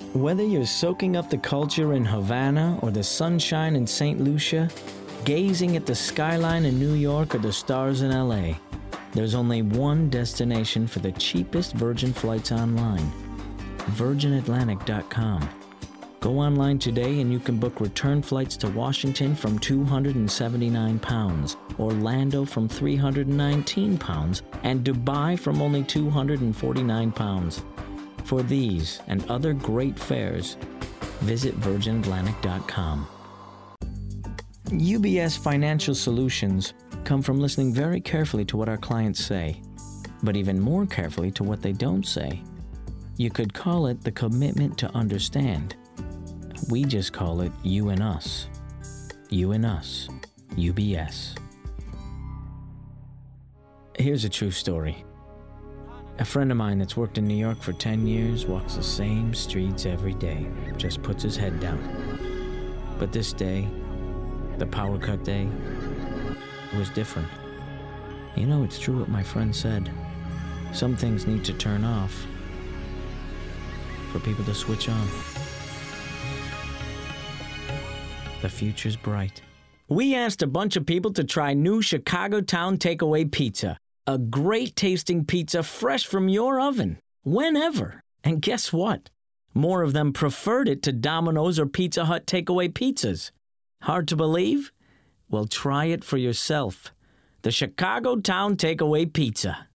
Whether you're soaking up the culture in Havana or the sunshine in St. Lucia, gazing at the skyline in New York or the stars in LA, there's only one destination for the cheapest Virgin flights online: virginatlantic.com. Go online today and you can book return flights to Washington from £279, Orlando from £319, and Dubai from only £249. For these and other great fares, visit virginatlantic.com. UBS Financial Solutions come from listening very carefully to what our clients say, but even more carefully to what they don't say. You could call it the commitment to understand. We just call it you and us. You and us. UBS. Here's a true story. A friend of mine that's worked in New York for 10 years walks the same streets every day, just puts his head down. But this day, the power cut day, it was different. You know, it's true what my friend said. Some things need to turn off for people to switch on. The future's bright. We asked a bunch of people to try new Chicago Town Takeaway Pizza. A great tasting pizza fresh from your oven, whenever. And guess what? More of them preferred it to Domino's or Pizza Hut takeaway pizzas. Hard to believe? Well, try it for yourself. The Chicago Town Takeaway Pizza.